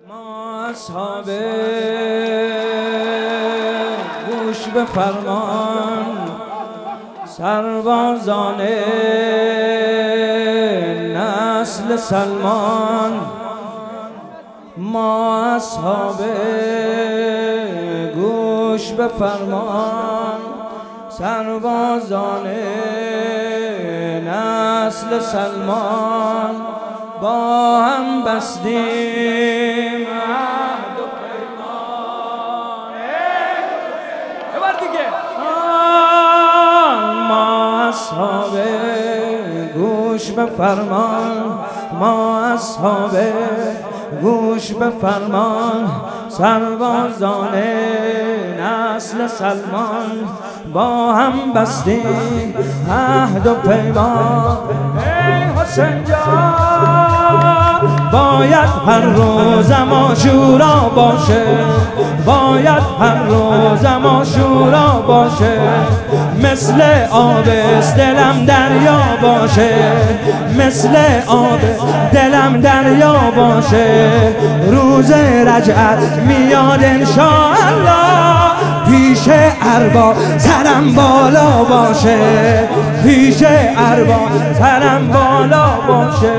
ما اصحاب گوش به فرمان، سربازان نسل سلمان. ما اصحاب گوش به فرمان، سربازان نسل سلمان. با هم بستیم عهد و پیمان. یه بار دیگه. ما اصحاب گوش به فرمان، ما اصحاب گوش به فرمان، سربازان نسل سلمان. با هم بستیم عهد و پیمان. ای حسین جان، باید هر روزم عاشورا باشه، باید هر روزم عاشورا باشه. مثل آب دلم دریا باشه، مثل آب دلم دریا باشه. روز رجعت میاد انشاءالله، پیش ارباب سرم بالا باشه، پیش ارباب سرم بالا باشه.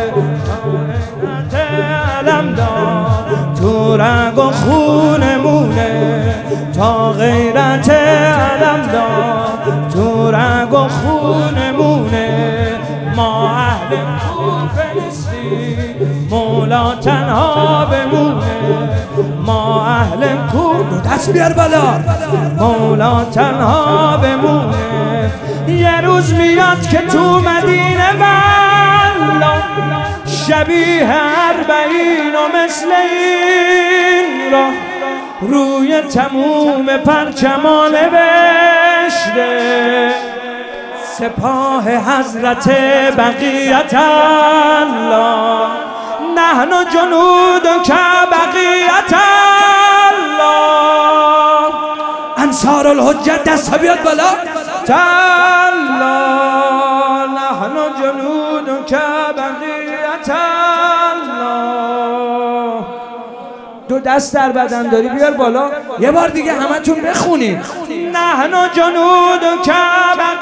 علم دار تو رگ و خونمونه، تا غیرت علم دار تو رگ و خونمونه. ما اهل کوفه نیستیم، مولا تنها بمونه. ما اهل کوفه، دست بیار بالا، مولا تنها بمونه. یه روز میاد که تو مدینه والله شبیه اربعین و مثل این را روی تموم پرچمان نوشته سپاه حضرت بقیت الله. نحن جنود که بقیت الله. انصار الحجت دست بیاد بالا. الله نحن جنود که بقیت الله. دو دست در بدن داری بیار بالا. یه بار دیگه همتون بخونید. نحن جنود که